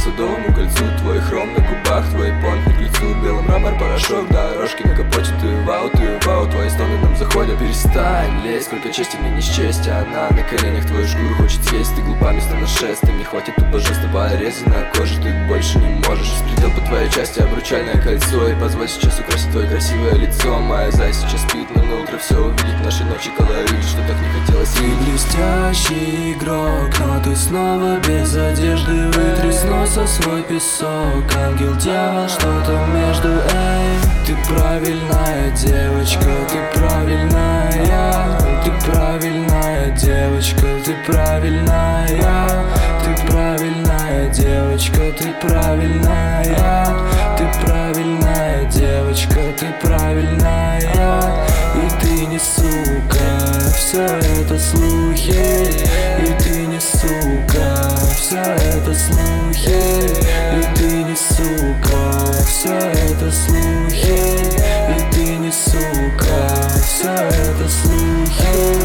Садовому кольцу, твой хром на губах, твой понт к лицу, белый мрамор, порошок, дорожки на капоте. Ты вау, твои стоны нам заходят. Перестань лезть, сколько чести мне не счесть. Она на коленях твою шкуру хочет съесть. Ты глупа, место на шествие, мне хватит тупо жеста. Порезы на коже, ты больше не можешь. Сплетел по твоей части обручальное кольцо. И позволь сейчас украсить твое красивое лицо. Моя зай сейчас спит, но на утро все увидит. Наши ночи колорит, что так не хотелось. Ты блестящий игрок, но ты снова без одежды. Вытри с носа свой песок. Ангел, дьявол, что-то между, эй. Ты правильная девочка, ты правильная. Ты правильная девочка, ты правильная. Ты правильная девочка, ты правильная. Ты правильная девочка, ты правильная. И ты не сука, все это слухи. И ты не сука, все это слухи. И ты не сука, все это слухи. И ты не сука, все это слухи.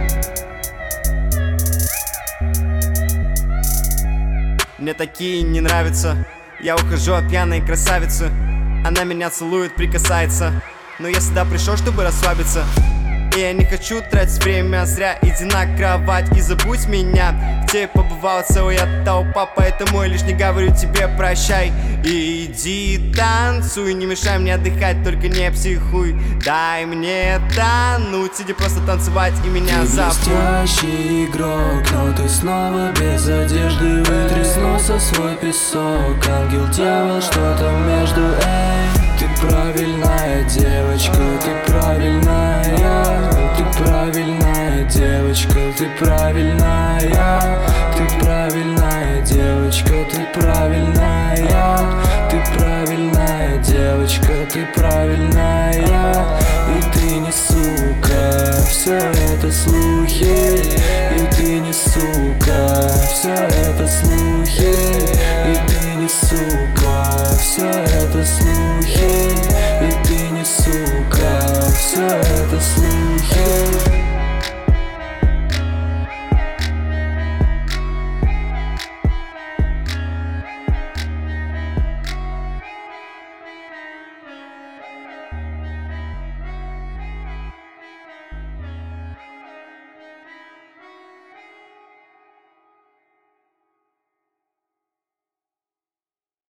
Мне такие не нравятся. Я ухожу от пьяной красавицы. Она меня целует, прикасается. Но я сюда пришел, чтобы расслабиться. И я не хочу тратить время зря. Иди на кровать и забудь меня. Где побывала целая толпа, поэтому я лишь не говорю тебе прощай. Иди танцуй, не мешай мне отдыхать, только не психуй. Дай мне тонуть, иди просто танцевать и меня забудь. Ты блестящий игрок, но ты снова без одежды. Вытри с носа свой песок. Ангел, дьявол, что-то между, эй. Ты правильная девочка, ты правильная. Ты правильная девочка, ты правильная. Ты правильная девочка, ты правильная. Ты правильная девочка, ты правильная. И ты не сука, все это слухи. И ты не сука, все это слухи. И ты не сука, все это слухи.